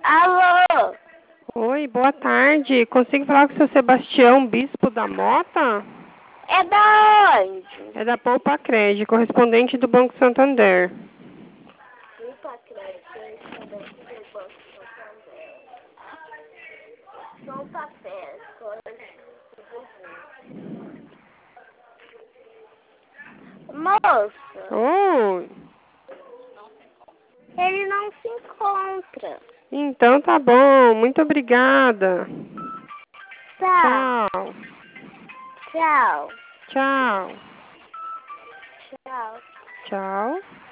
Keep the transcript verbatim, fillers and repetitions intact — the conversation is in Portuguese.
Alô? Oi, boa tarde. Consigo falar com o seu Sebastião, bispo da Mota? É da onde? É da Poupa Crédito, correspondente do Banco Santander. Poupa Crédito, correspondente do Banco Santander. São papéis, Moça, Oi. ele não se encontra. Então tá bom, muito obrigada. Tá, Tchau. tchau, Tchau. tchau. Tchau.